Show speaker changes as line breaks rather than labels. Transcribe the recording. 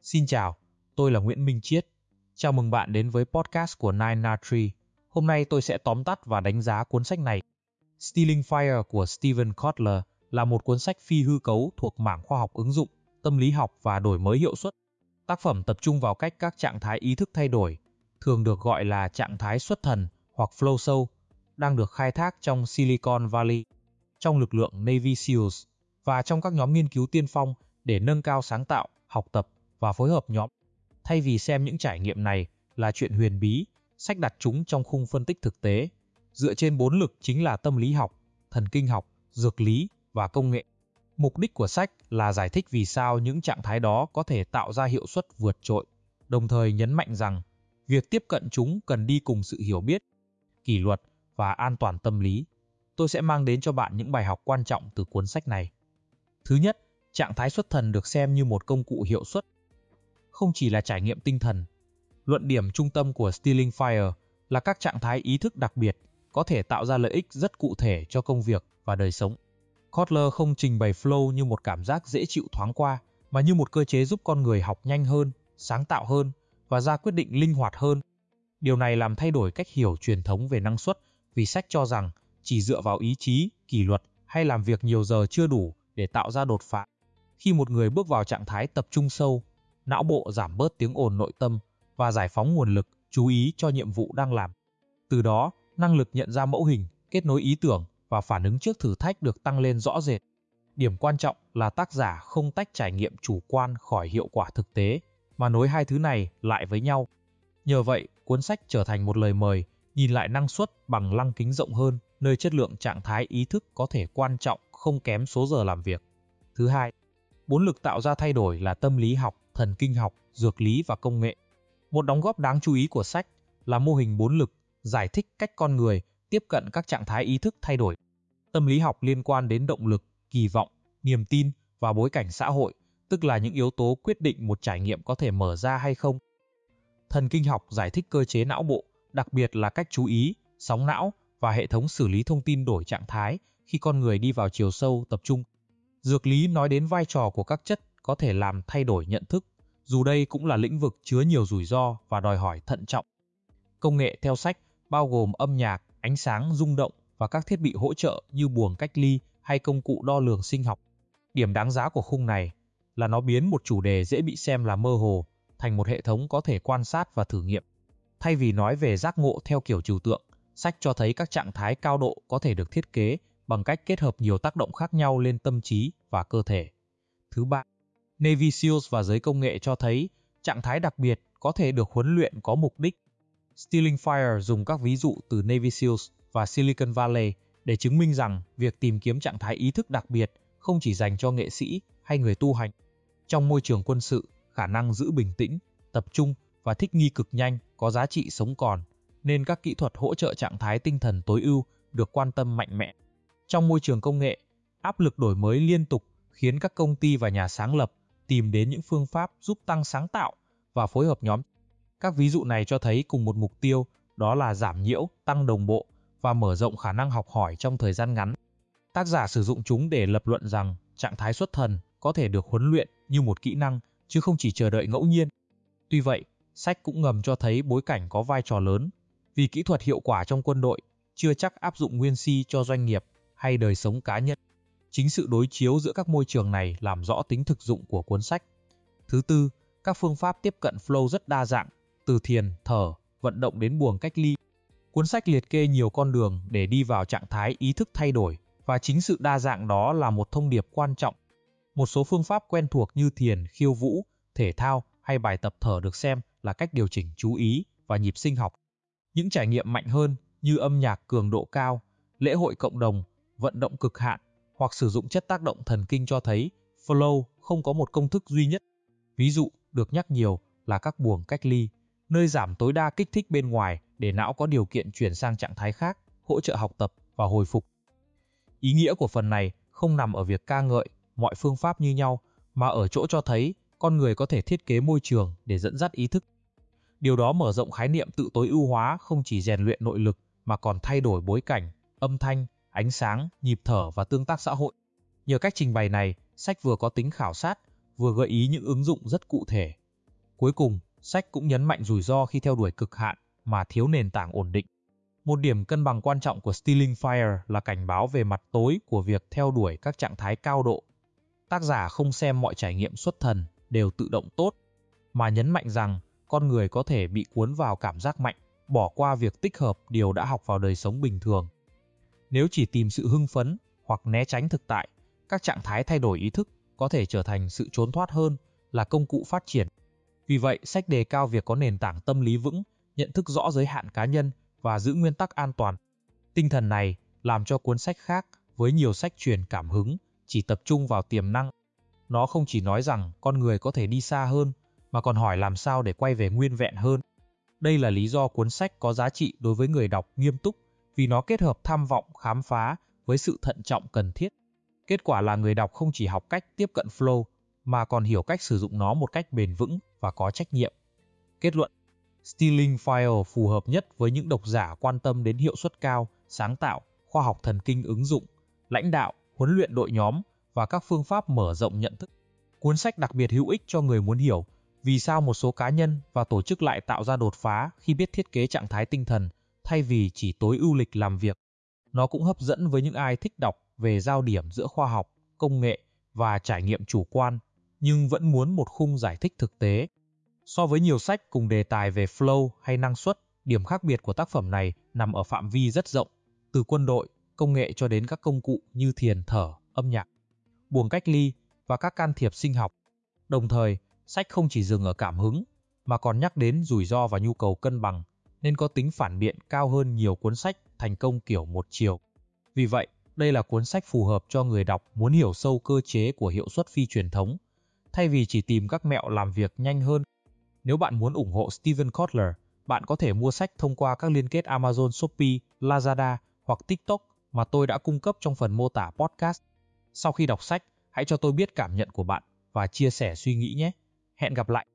Xin chào, tôi là Nguyễn Minh Chiết. Chào mừng bạn đến với podcast của Nine Tree. Hôm nay tôi sẽ tóm tắt và đánh giá cuốn sách này. Stealing Fire của Steven Kotler là một cuốn sách phi hư cấu thuộc mảng khoa học ứng dụng, tâm lý học và đổi mới hiệu suất. Tác phẩm tập trung vào cách các trạng thái ý thức thay đổi, thường được gọi là trạng thái xuất thần hoặc flow sâu, đang được khai thác trong Silicon Valley, trong lực lượng Navy SEALs và trong các nhóm nghiên cứu tiên phong để nâng cao sáng tạo, học tập và phối hợp nhóm. Thay vì xem những trải nghiệm này là chuyện huyền bí, sách đặt chúng trong khung phân tích thực tế, dựa trên 4 lực chính là tâm lý học, thần kinh học, dược lý và công nghệ. Mục đích của sách là giải thích vì sao những trạng thái đó có thể tạo ra hiệu suất vượt trội, đồng thời nhấn mạnh rằng việc tiếp cận chúng cần đi cùng sự hiểu biết, kỷ luật và an toàn tâm lý. Tôi sẽ mang đến cho bạn những bài học quan trọng từ cuốn sách này. Thứ nhất, trạng thái xuất thần được xem như một công cụ hiệu suất, không chỉ là trải nghiệm tinh thần. Luận điểm trung tâm của Stealing Fire là các trạng thái ý thức đặc biệt có thể tạo ra lợi ích rất cụ thể cho công việc và đời sống. Kotler không trình bày flow như một cảm giác dễ chịu thoáng qua, mà như một cơ chế giúp con người học nhanh hơn, sáng tạo hơn và ra quyết định linh hoạt hơn. Điều này làm thay đổi cách hiểu truyền thống về năng suất, vì sách cho rằng chỉ dựa vào ý chí, kỷ luật hay làm việc nhiều giờ chưa đủ để tạo ra đột phá. Khi một người bước vào trạng thái tập trung sâu, não bộ giảm bớt tiếng ồn nội tâm và giải phóng nguồn lực, chú ý cho nhiệm vụ đang làm. Từ đó, năng lực nhận ra mẫu hình, kết nối ý tưởng và phản ứng trước thử thách được tăng lên rõ rệt. Điểm quan trọng là tác giả không tách trải nghiệm chủ quan khỏi hiệu quả thực tế, mà nối hai thứ này lại với nhau. Nhờ vậy, cuốn sách trở thành một lời mời nhìn lại năng suất bằng lăng kính rộng hơn, nơi chất lượng trạng thái ý thức có thể quan trọng không kém số giờ làm việc. Thứ hai, 4 lực tạo ra thay đổi là tâm lý học, thần kinh học, dược lý và công nghệ. Một đóng góp đáng chú ý của sách là mô hình 4 lực, giải thích cách con người tiếp cận các trạng thái ý thức thay đổi. Tâm lý học liên quan đến động lực, kỳ vọng, niềm tin và bối cảnh xã hội, tức là những yếu tố quyết định một trải nghiệm có thể mở ra hay không. Thần kinh học giải thích cơ chế não bộ, đặc biệt là cách chú ý, sóng não và hệ thống xử lý thông tin đổi trạng thái khi con người đi vào chiều sâu tập trung. Dược lý nói đến vai trò của các chất có thể làm thay đổi nhận thức, dù đây cũng là lĩnh vực chứa nhiều rủi ro và đòi hỏi thận trọng. Công nghệ theo sách bao gồm âm nhạc, ánh sáng, rung động và các thiết bị hỗ trợ như buồng cách ly hay công cụ đo lường sinh học. Điểm đáng giá của khung này là nó biến một chủ đề dễ bị xem là mơ hồ thành một hệ thống có thể quan sát và thử nghiệm. Thay vì nói về giác ngộ theo kiểu trừu tượng, sách cho thấy các trạng thái cao độ có thể được thiết kế bằng cách kết hợp nhiều tác động khác nhau lên tâm trí và cơ thể. Thứ ba, Navy SEALs và giới công nghệ cho thấy trạng thái đặc biệt có thể được huấn luyện có mục đích. Stealing Fire dùng các ví dụ từ Navy SEALs và Silicon Valley để chứng minh rằng việc tìm kiếm trạng thái ý thức đặc biệt không chỉ dành cho nghệ sĩ hay người tu hành. Trong môi trường quân sự, khả năng giữ bình tĩnh, tập trung và thích nghi cực nhanh có giá trị sống còn, nên các kỹ thuật hỗ trợ trạng thái tinh thần tối ưu được quan tâm mạnh mẽ. Trong môi trường công nghệ, áp lực đổi mới liên tục khiến các công ty và nhà sáng lập tìm đến những phương pháp giúp tăng sáng tạo và phối hợp nhóm. Các ví dụ này cho thấy cùng một mục tiêu, đó là giảm nhiễu, tăng đồng bộ và mở rộng khả năng học hỏi trong thời gian ngắn. Tác giả sử dụng chúng để lập luận rằng trạng thái xuất thần có thể được huấn luyện như một kỹ năng, chứ không chỉ chờ đợi ngẫu nhiên. Tuy vậy, sách cũng ngầm cho thấy bối cảnh có vai trò lớn, vì kỹ thuật hiệu quả trong quân đội chưa chắc áp dụng nguyên si cho doanh nghiệp hay đời sống cá nhân. Chính sự đối chiếu giữa các môi trường này làm rõ tính thực dụng của cuốn sách. Thứ tư, các phương pháp tiếp cận flow rất đa dạng, từ thiền, thở, vận động đến buồng cách ly. Cuốn sách liệt kê nhiều con đường để đi vào trạng thái ý thức thay đổi, và chính sự đa dạng đó là một thông điệp quan trọng. Một số phương pháp quen thuộc như thiền, khiêu vũ, thể thao hay bài tập thở được xem là cách điều chỉnh chú ý và nhịp sinh học. Những trải nghiệm mạnh hơn như âm nhạc cường độ cao, lễ hội cộng đồng, vận động cực hạn hoặc sử dụng chất tác động thần kinh cho thấy flow không có một công thức duy nhất. Ví dụ được nhắc nhiều là các buồng cách ly, nơi giảm tối đa kích thích bên ngoài để não có điều kiện chuyển sang trạng thái khác, hỗ trợ học tập và hồi phục. Ý nghĩa của phần này không nằm ở việc ca ngợi mọi phương pháp như nhau, mà ở chỗ cho thấy con người có thể thiết kế môi trường để dẫn dắt ý thức. Điều đó mở rộng khái niệm tự tối ưu hóa không chỉ rèn luyện nội lực mà còn thay đổi bối cảnh, âm thanh, ánh sáng, nhịp thở và tương tác xã hội. Nhờ cách trình bày này, sách vừa có tính khảo sát, vừa gợi ý những ứng dụng rất cụ thể. Cuối cùng, sách cũng nhấn mạnh rủi ro khi theo đuổi cực hạn mà thiếu nền tảng ổn định. Một điểm cân bằng quan trọng của Stealing Fire là cảnh báo về mặt tối của việc theo đuổi các trạng thái cao độ. Tác giả không xem mọi trải nghiệm xuất thần đều tự động tốt, mà nhấn mạnh rằng con người có thể bị cuốn vào cảm giác mạnh, bỏ qua việc tích hợp điều đã học vào đời sống bình thường. Nếu chỉ tìm sự hưng phấn hoặc né tránh thực tại, các trạng thái thay đổi ý thức có thể trở thành sự trốn thoát hơn là công cụ phát triển. Vì vậy, sách đề cao việc có nền tảng tâm lý vững, nhận thức rõ giới hạn cá nhân và giữ nguyên tắc an toàn. Tinh thần này làm cho cuốn sách khác với nhiều sách truyền cảm hứng chỉ tập trung vào tiềm năng. Nó không chỉ nói rằng con người có thể đi xa hơn, mà còn hỏi làm sao để quay về nguyên vẹn hơn. Đây là lý do cuốn sách có giá trị đối với người đọc nghiêm túc, vì nó kết hợp tham vọng khám phá với sự thận trọng cần thiết. Kết quả là người đọc không chỉ học cách tiếp cận flow, mà còn hiểu cách sử dụng nó một cách bền vững và có trách nhiệm. Kết luận: Stealing Fire phù hợp nhất với những độc giả quan tâm đến hiệu suất cao, sáng tạo, khoa học thần kinh ứng dụng, lãnh đạo, huấn luyện đội nhóm và các phương pháp mở rộng nhận thức. Cuốn sách đặc biệt hữu ích cho người muốn hiểu vì sao một số cá nhân và tổ chức lại tạo ra đột phá khi biết thiết kế trạng thái tinh thần thay vì chỉ tối ưu lịch làm việc. Nó cũng hấp dẫn với những ai thích đọc về giao điểm giữa khoa học, công nghệ và trải nghiệm chủ quan, nhưng vẫn muốn một khung giải thích thực tế. So với nhiều sách cùng đề tài về flow hay năng suất, điểm khác biệt của tác phẩm này nằm ở phạm vi rất rộng, từ quân đội, công nghệ cho đến các công cụ như thiền thở, âm nhạc, buồng cách ly và các can thiệp sinh học. Đồng thời, sách không chỉ dừng ở cảm hứng, mà còn nhắc đến rủi ro và nhu cầu cân bằng, nên có tính phản biện cao hơn nhiều cuốn sách thành công kiểu một chiều. Vì vậy, đây là cuốn sách phù hợp cho người đọc muốn hiểu sâu cơ chế của hiệu suất phi truyền thống, thay vì chỉ tìm các mẹo làm việc nhanh hơn. Nếu bạn muốn ủng hộ Steven Kotler, bạn có thể mua sách thông qua các liên kết Amazon, Shopee, Lazada hoặc TikTok mà tôi đã cung cấp trong phần mô tả podcast. Sau khi đọc sách, hãy cho tôi biết cảm nhận của bạn và chia sẻ suy nghĩ nhé. Hẹn gặp lại!